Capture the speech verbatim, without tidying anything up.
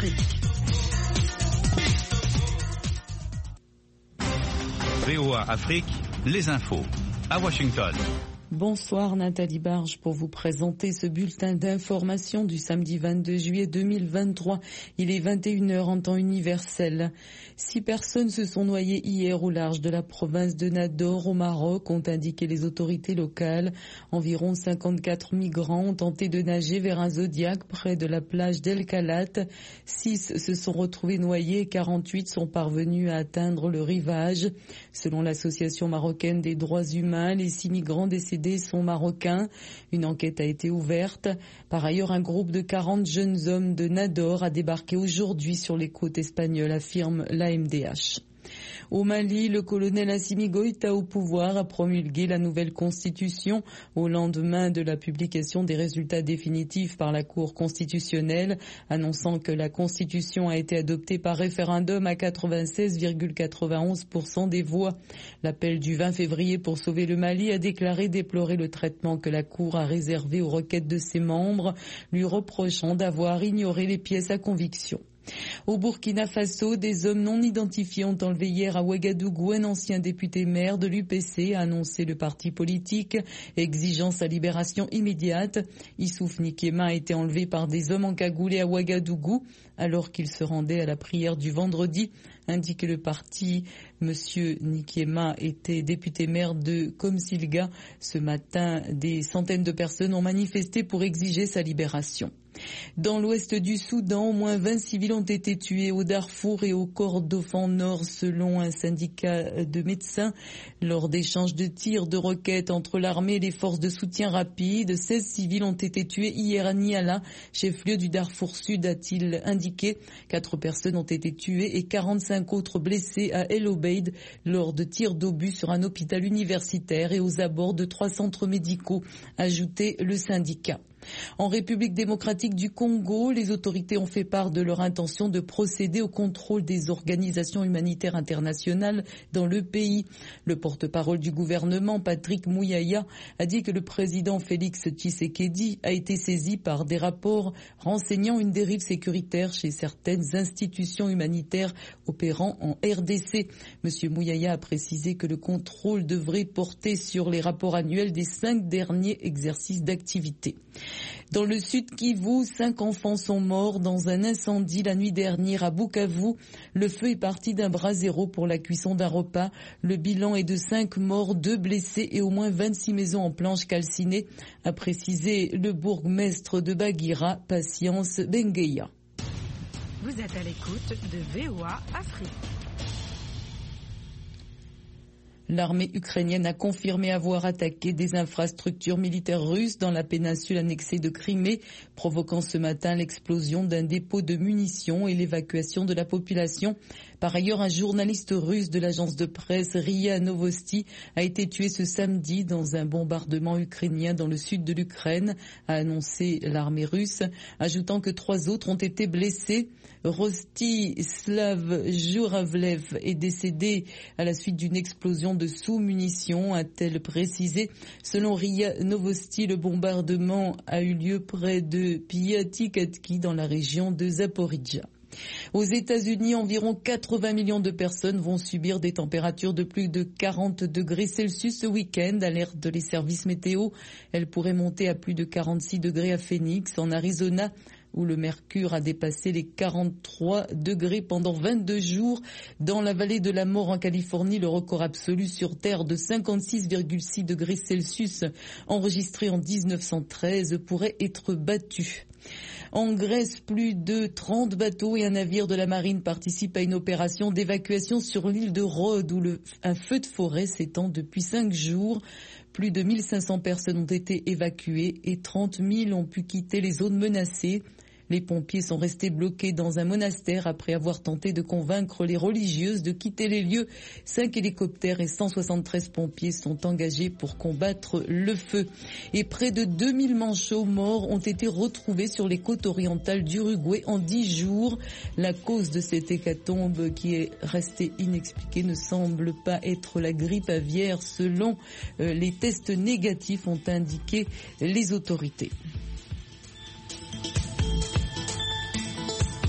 Afrique. V O A Afrique, les infos. À Washington. Bonsoir Nathalie Barge pour vous présenter ce bulletin d'information du samedi vingt-deux juillet deux mille vingt-trois. Il est vingt et une heures en temps universel. Six personnes se sont noyées hier au large de la province de Nador au Maroc, ont indiqué les autorités locales. Environ cinquante-quatre migrants ont tenté de nager vers un zodiaque près de la plage d'El Khalat. Six se sont retrouvés noyés et quarante-huit sont parvenus à atteindre le rivage. Selon l'association marocaine des droits humains, les six migrants décédés sont marocains. Une enquête a été ouverte. Par ailleurs, un groupe de quarante jeunes hommes de Nador a débarqué aujourd'hui sur les côtes espagnoles, affirme l'A M D H. Au Mali, le colonel Assimi Goïta au pouvoir a promulgué la nouvelle constitution au lendemain de la publication des résultats définitifs par la Cour constitutionnelle, annonçant que la constitution a été adoptée par référendum à quatre-vingt-seize virgule quatre-vingt-onze pour cent des voix. L'appel du vingt février pour sauver le Mali a déclaré déplorer le traitement que la Cour a réservé aux requêtes de ses membres, lui reprochant d'avoir ignoré les pièces à conviction. Au Burkina Faso, des hommes non identifiés ont enlevé hier à Ouagadougou un ancien député maire de l'U P C, a annoncé le parti politique, exigeant sa libération immédiate. Issouf Nikema a été enlevé par des hommes encagoulés à Ouagadougou alors qu'il se rendait à la prière du vendredi, indique le parti. Monsieur Nikema était député maire de Komsilga. Ce matin, des centaines de personnes ont manifesté pour exiger sa libération. Dans l'ouest du Soudan, au moins vingt civils ont été tués au Darfour et au Kordofan Nord selon un syndicat de médecins lors d'échanges de tirs de roquettes entre l'armée et les forces de soutien rapide. seize civils ont été tués hier à Niala, chef-lieu du Darfour Sud, a-t-il indiqué. Quatre personnes ont été tuées et quarante-cinq autres blessées à El Obeid lors de tirs d'obus sur un hôpital universitaire et aux abords de trois centres médicaux, ajoutait le syndicat. En République démocratique du Congo, les autorités ont fait part de leur intention de procéder au contrôle des organisations humanitaires internationales dans le pays. Le porte-parole du gouvernement, Patrick Mouyaya, a dit que le président Félix Tshisekedi a été saisi par des rapports renseignant une dérive sécuritaire chez certaines institutions humanitaires opérant en R D C. Monsieur Mouyaya a précisé que le contrôle devrait porter sur les rapports annuels des cinq derniers exercices d'activité. Dans le sud Kivu, cinq enfants sont morts dans un incendie la nuit dernière à Bukavu. Le feu est parti d'un brasero pour la cuisson d'un repas. Le bilan est de cinq morts, deux blessés et au moins vingt-six maisons en planches calcinées, a précisé le bourgmestre de Bagira, Patience Bengeya. Vous êtes à l'écoute de V O A Afrique. L'armée ukrainienne a confirmé avoir attaqué des infrastructures militaires russes dans la péninsule annexée de Crimée, provoquant ce matin l'explosion d'un dépôt de munitions et l'évacuation de la population. Par ailleurs, un journaliste russe de l'agence de presse RIA Novosti a été tué ce samedi dans un bombardement ukrainien dans le sud de l'Ukraine, a annoncé l'armée russe, ajoutant que trois autres ont été blessés. Rostislav Juravlev est décédé à la suite d'une explosion de sous-munitions, a-t-elle précisé. Selon RIA Novosti, le bombardement a eu lieu près de Piatikatki dans la région de Zaporizhzhia. Aux États-Unis, environ quatre-vingts millions de personnes vont subir des températures de plus de quarante degrés Celsius ce week-end, alertent les services météo. Elles pourraient monter à plus de quarante-six degrés à Phoenix, en Arizona, où le mercure a dépassé les quarante-trois degrés pendant vingt-deux jours. Dans la vallée de la mort en Californie, le record absolu sur Terre de cinquante-six virgule six degrés Celsius, enregistré en dix-neuf cent treize, pourrait être battu. En Grèce, plus de trente bateaux et un navire de la marine participent à une opération d'évacuation sur l'île de Rhodes où le, un feu de forêt s'étend depuis cinq jours. Plus de mille cinq cents personnes ont été évacuées et trente mille ont pu quitter les zones menacées. Les pompiers sont restés bloqués dans un monastère après avoir tenté de convaincre les religieuses de quitter les lieux. Cinq hélicoptères et cent soixante-treize pompiers sont engagés pour combattre le feu. Et près de deux mille manchots morts ont été retrouvés sur les côtes orientales d'Uruguay en dix jours. La cause de cette hécatombe qui est restée inexpliquée ne semble pas être la grippe aviaire selon les tests négatifs ont indiqué les autorités.